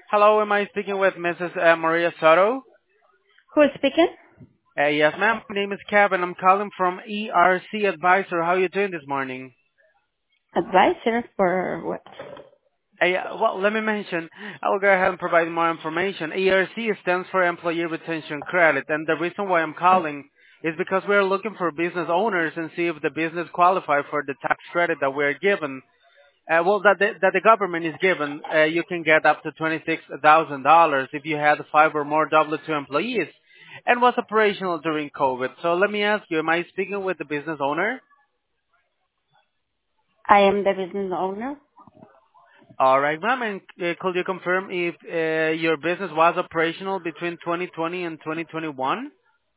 Hello, am I speaking with Mrs. Maria Soto? Who is speaking? Yes, ma'am. My name is Kevin. I'm calling from ERC Advisor. How are you doing this morning? Advisor for what? Well, let me mention, I will go ahead and provide more information. ERC stands for Employee Retention Credit, and the reason why I'm calling is because we're looking for business owners and see if the business qualify for the tax credit that we're given. That the government is given. You can get up to $26,000 if you had five or more W-2 employees and was operational during COVID. So let me ask you, am I speaking with the business owner? I am the business owner, All right, ma'am. And could you confirm if your business was operational between 2020 and 2021?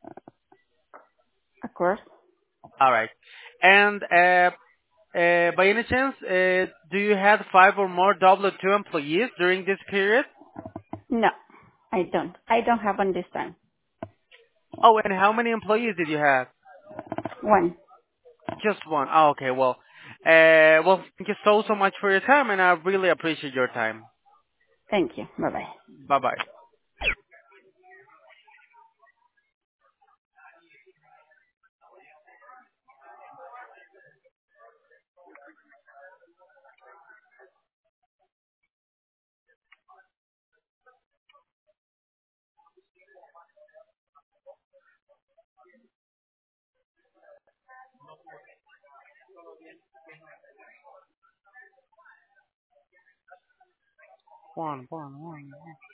of course. All right. And by any chance, do you have five or more W-2 employees during this period? No, I don't. I don't have on this time. Oh, and how many employees did you have? One. Just one. Oh, okay. Well, thank you so much for your time, and I really appreciate your time. Thank you. Bye bye. Bye bye. One.